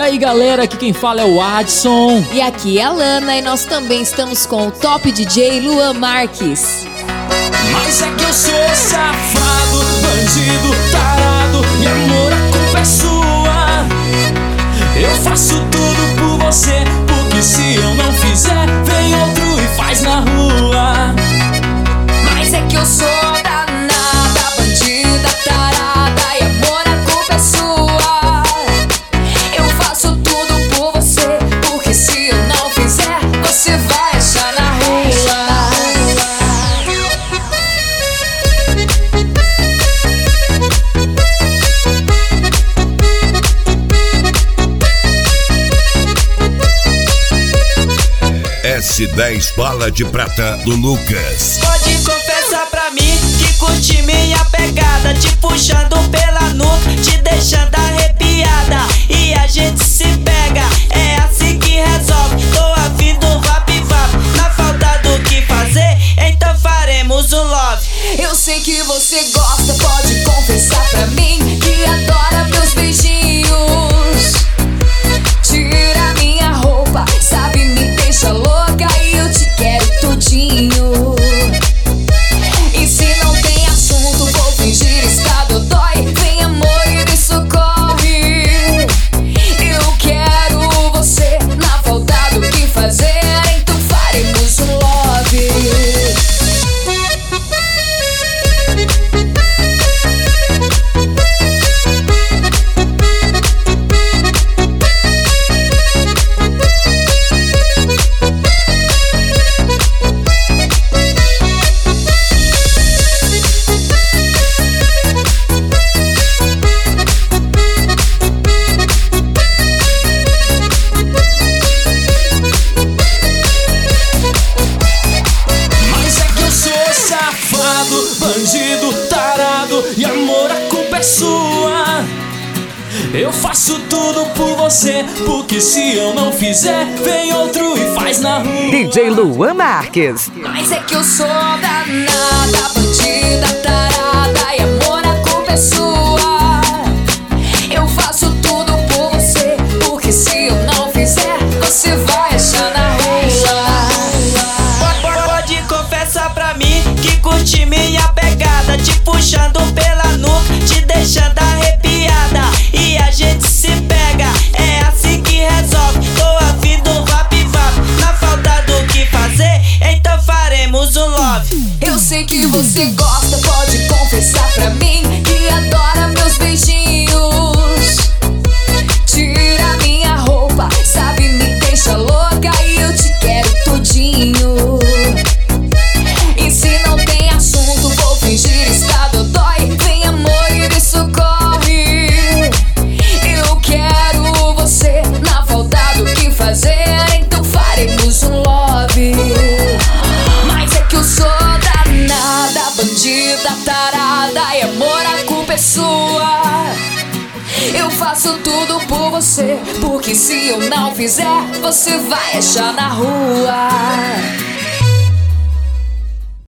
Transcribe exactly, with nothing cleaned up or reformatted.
aí galera, aqui quem fala é o Adson. E aqui é a Lana e nós também estamos com o top D J Luan Marques. Mas é que eu sou safado, bandido, tarado, e amor, a culpa é sua. Eu faço tudo por você, porque se eu não fizer, vem outro e faz na rua. Mas é que eu sou danada, bandida, tarada, e amor, a culpa é sua. Eu faço tudo por você, porque se eu não fizer, você vai achar na rua. S dez Bala de Prata do Lucas. Pode confessar pra mim que curte minha pegada, te puxando pela nuca, te deixando arrepiada, e a gente se pega, é assim que resolve. Tô afim do vap-vap, na falta do que fazer, então faremos um love. Eu sei que você gosta, pode confessar pra mim que adora meus beijinhos. Tira minha roupa, sabe, me deixa louca e eu te quero tudinho. E se não tem assunto, vou fingir estado dói. Vem amor e me socorre. Eu quero você, na falta do que fazer, então faremos um love. Bandido, tarado, e amor, a culpa é sua. Eu faço tudo por você, porque se eu não fizer, vem outro e faz na rua. D J Luan Marques. Mas é que eu sou danada, bandida, tarada, e amor, a culpa é sua. Eu faço tudo por você, porque se eu não fizer, você vai achar na rua. Pode confessar pra mim que curte minha pegada, te puxando pela nuca, te deixando arrepiada, e a gente se pega, é assim que resolve. Tô afim do vap-vap, na falta do que fazer, então faremos um love. Eu sei que você gosta, pode confessar pra mim que adora meus beijinhos. Tira minha roupa, sabe, me deixa louca e eu te quero tudinho. E se não tem assunto, vou fingir estado dói. Vem amor e me socorre. Eu quero você, na falta do que fazer, então faremos um love. Mas é que eu sou danada, bandida, tarada, e amor, a culpa é sua. Eu faço tudo por você, porque se eu não fizer, você vai achar na rua.